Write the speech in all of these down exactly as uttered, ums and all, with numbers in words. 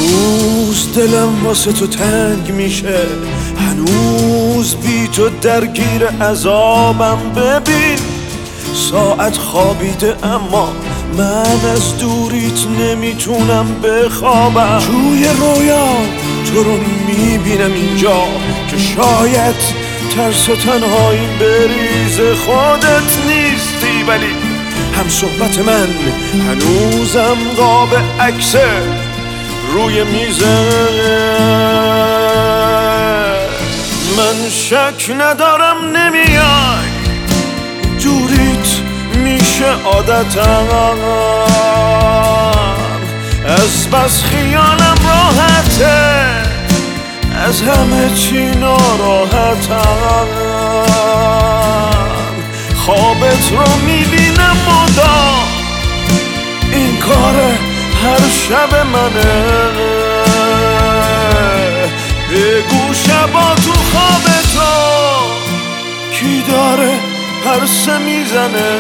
هنوز دلم واسه تو تنگ میشه، هنوز بی تو درگیر عذابم. ببین ساعت خوابیده اما من از دوریت نمیتونم بخوابم. توی رویام تو رو میبینم اینجا که شاید ترس تنهایی بریز خودت نیستی، ولی هم صحبت من هنوزم قاب عکسه روی میزه. من شک ندارم نمیای، دوریت میشه عادتم، از بس خیالم راحته، از همه چی ناراحتم. خوابت رو میبینم مدام، این کار هر شب منه. بگو شبا تو خواب تو کی داره پرسه میزنه.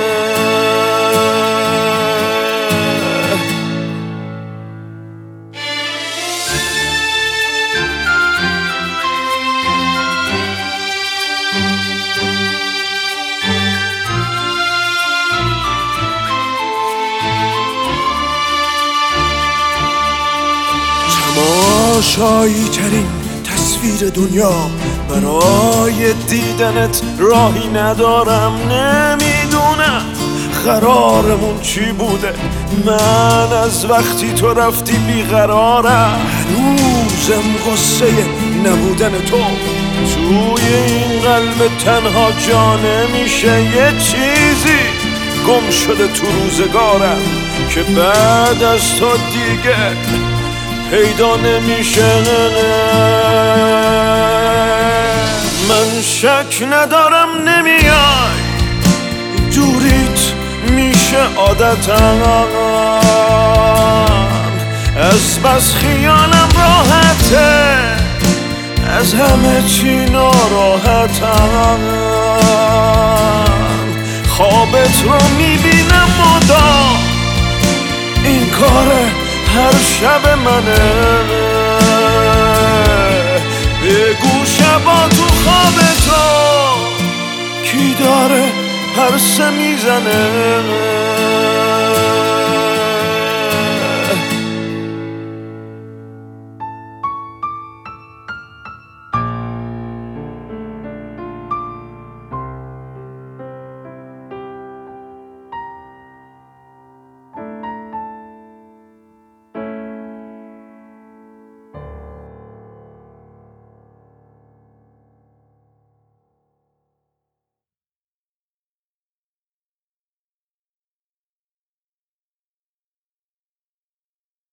تماشایی ترین تصویر دنیا، برای دیدنت راهی ندارم. نمیدونم قرارمون چی بوده، من از وقتی تو رفتی بیقرارم. هنوزم قصه نبودن تو توی این قلب تنها جا نمیشه. یه چیزی گم شده تو روزگارم که بعد از تو دیگه پیدا نمیشه. من شک ندارم نمیای، دوریت میشه عادتم، از بس خیالم راحته، از همه چی ناراحتم. خوابت رو میبینم مدام، این کاره هر شب منه. بگو شبا تو خواب تو کی داره پرسه میزنه.